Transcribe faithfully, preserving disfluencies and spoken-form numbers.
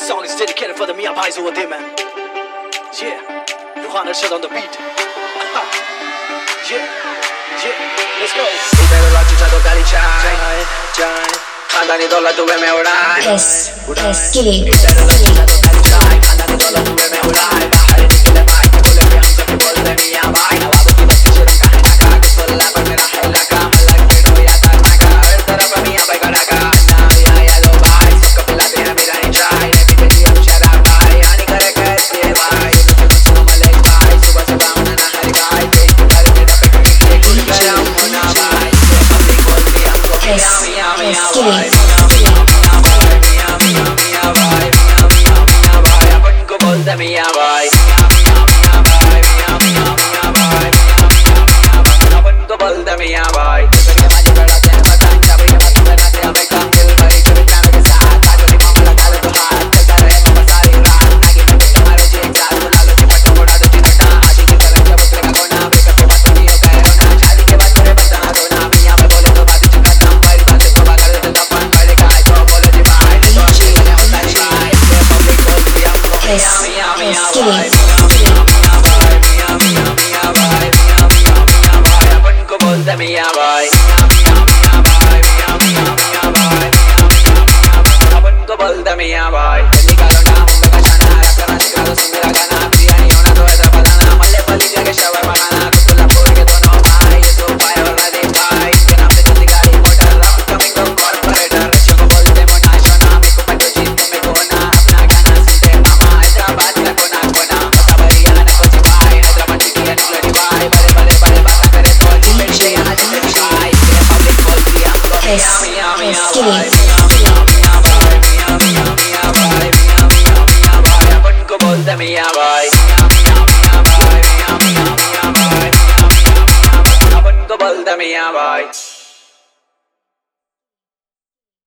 song is dedicated for the Mia Bhais over there, man. Yeah, Ruhan Arshad on the beat. Yeah, yeah, let's go. खानदानी दौलत हुए मैं उड़ाए उड़ाए खानदानी दौलत हुए मैं उड़ाए बाहर निकले मार के बोले कि हम सब बोलते मियां भाई नवाबों की बच्ची शुरू का है ना का कि सोल्ला पर मेरा है लगा मलक में रोया करना का हर तरफ मियां भाई खड़ा का ना मियां येलो भाई सबको पिलाते हैं बिरयानी चाय ने भी बेटी अब शराब भाई यानी करे कैसे भाई सुनो मलक भाई सुबह सुबह उन्हें ना हर गाय पेट की घर में डबे के खुल गया मुना भाई पब्लिक बोलती हमको मियां मियां मियां भाई Mia bhai, Mia Mia bhai, Mia Mia Mia bhai, Mia Mia Mia bhai, अपन को बोलते मियां भाई। तेरे बाजू बढ़ाते हैं पतंग, चाबी के पत्ते बनाते हमें काम दिल भरी चुपी चाबी के साथ। आजो नी मामा लगा लो तो हाथ, चलता रहे मामा सारी रात। नागी में बिल्ली मारे जी एक साथ, बुला लो जी पट्टू उड़ा दो जी नटा। आशी की तरह जब उतरेगा कोना, बेकर को मत नहीं हो गए रोना। शादी के बाद तेरे बता रोना, मियां पे बोले तो बात जी खत्म, बड़ी बातें तो बात कर देते अपन बड़े गाय तो बोले जी भाई, तो अच्छी बने होता है भाई। ये पब्लिक बोलती हमको मियां मियां मियां भाई। Mia bhai, Mia Mia Mia bhai, Mia Mia Mia bhai, Mia Mia Mia bhai, अपन को बोलते मियां भाई। जल्दी करो ना मुंबई का शाना, रब करना सिखा दो सुन मेरा गाना। बिरयानी होना तो ऐसा बनाना, मल्ले पली जगह शवर बनाना। कुत्तुला पूरे के दोनों भाई, ये दो भाई और नदी भाई। इनके नाम से जल्दी गाड़ी मोटर, राउंड कमिंग तो कॉर्पोरेटर। रिश्तों को बोलते मोना शोना, मेरे को पट्टू जीतने में कोना। अपना गाना सुनते मामा, हैदराबाद का कोना कोना। पता भरिया ना कुछ भाई, हैदराबाद की है निकलनी भाई। बड़े बड़े बड़े बात करे तो जी बेटे यहाँ जितने भाई। ये पब्लिक बोलती हमको मियां मियां मियां भाई, मियां मियां मियां भाई, मियां मियां मियां भाई, मियां मियां मियां भाई। अपन को बोलते मियां भाई, मियां मियां मियां भाई, मियां मियां मियां भाई, मियां मियां मियां भाई। अपन को बोलते मियां भाई।